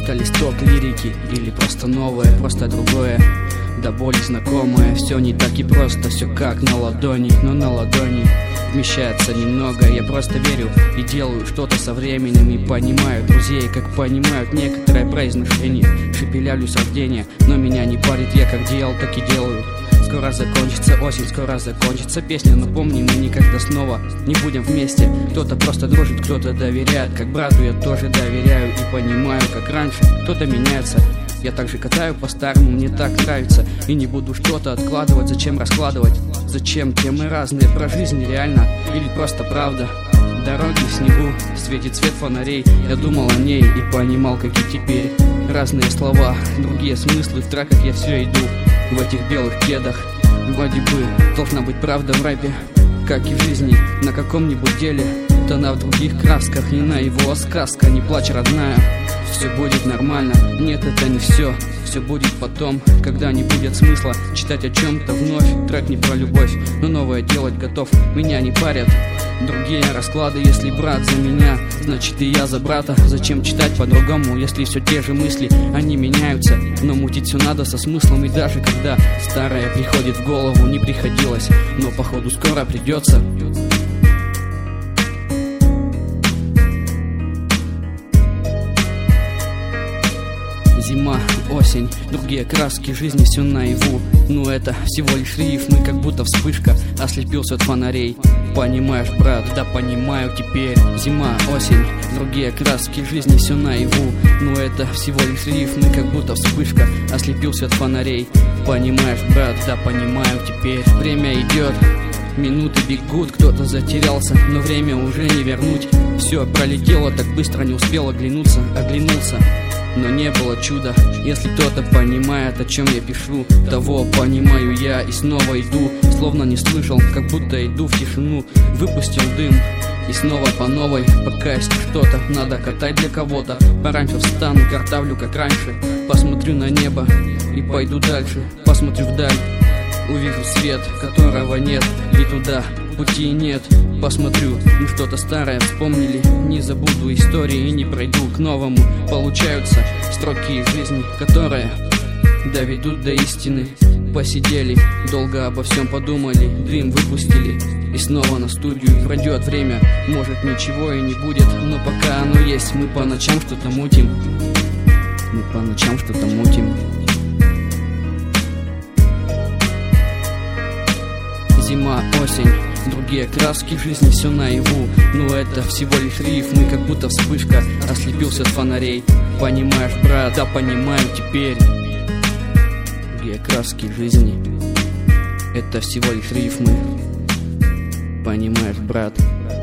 Это листок лирики или просто новое, просто другое, до боли знакомое. Все не так и просто, все как на ладони, но на ладони вмещается немного. Я просто верю и делаю что-то со временем, и понимаю друзей, как понимают некоторые произношения. Шепелявлю суждения, но меня не парит, я как делал, так и делаю. Скоро закончится осень, скоро закончится песня, но помни, мы никогда снова не будем вместе. Кто-то просто дружит, кто-то доверяет, как брату я тоже доверяю и понимаю, как раньше кто-то меняется. Я также катаю по-старому, мне так нравится, и не буду что-то откладывать, зачем раскладывать? Зачем темы разные про жизнь реально или просто правда? Дороги в снегу, светит свет фонарей. Я думал о ней и понимал, как и теперь. Разные слова, другие смыслы, в треках я все иду. В этих белых кедах вроде бы должна быть правда в рэпе, как и в жизни на каком-нибудь деле. Тона в других красках, не на его сказка, не плачь, родная, все будет нормально. Нет, это не все, все будет потом, когда не будет смысла читать о чем-то вновь. Трек не про любовь, но новое делать готов, меня не парят другие расклады. Если брат за меня, значит и я за брата. Зачем читать по-другому, если все те же мысли, они меняются, но мутить все надо со смыслом. И даже когда старое приходит в голову, не приходилось, но походу скоро придется. Зима, осень, другие краски жизни, все наяву. Ну это всего лишь рифмы, как будто вспышка, ослепился от фонарей. Понимаешь, брат, да понимаю теперь. Зима, осень, другие краски жизни, все наяву. Ну это всего лишь рифмы, как будто вспышка, ослепился от фонарей. Понимаешь, брат, да понимаю теперь. Время идет, минуты бегут, кто-то затерялся, но время уже не вернуть. Все пролетело так быстро, не успел оглянуться, но не было чуда. Если кто-то понимает, о чем я пишу, того понимаю я и снова иду, словно не слышал, как будто иду в тишину. Выпустил дым и снова по новой, пока есть что-то надо катать для кого-то. Пораньше встану, картавлю как раньше, посмотрю на небо и пойду дальше. Посмотрю вдаль, увижу свет, которого нет, и туда пути нет. Посмотрю, ну что-то старое вспомнили, не забуду истории и не пройду к новому. Получаются строки из жизни, которые доведут до истины. Посидели, долго обо всем подумали, дрим выпустили и снова на студию. Пройдет время, может ничего и не будет, но пока оно есть, мы по ночам что-то мутим. Мы по ночам что-то мутим. Зима, осень, другие краски жизни, все наяву. Ну это всего лишь рифмы, как будто вспышка, ослепился от фонарей. Понимаешь, брат, да понимаю теперь. Другие краски жизни, это всего лишь рифмы. Понимаешь, брат.